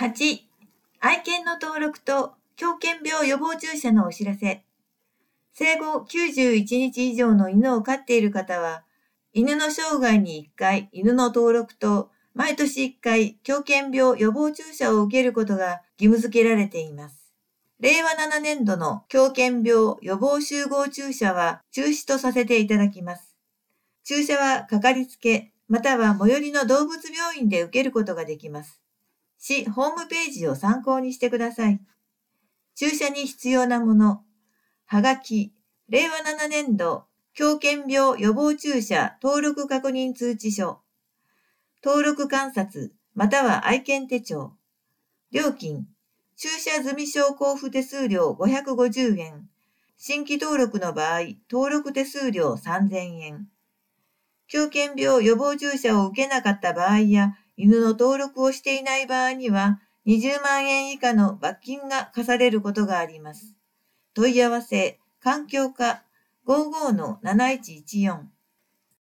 8、愛犬の登録と狂犬病予防注射のお知らせ。生後91日以上の犬を飼っている方は、犬の生涯に1回犬の登録と毎年1回狂犬病予防注射を受けることが義務付けられています。令和7年度の狂犬病予防集合注射は中止とさせていただきます。注射はかかりつけ、または最寄りの動物病院で受けることができます。市ホームページを参考にしてください。注射に必要なもの。はがき、令和7年度狂犬病予防注射登録確認通知書。登録観察、または愛犬手帳。料金、注射済証交付手数料550円。新規登録の場合、登録手数料3000円。狂犬病予防注射を受けなかった場合や、犬の登録をしていない場合には、20万円以下の罰金が課されることがあります。問い合わせ、環境課 55-7114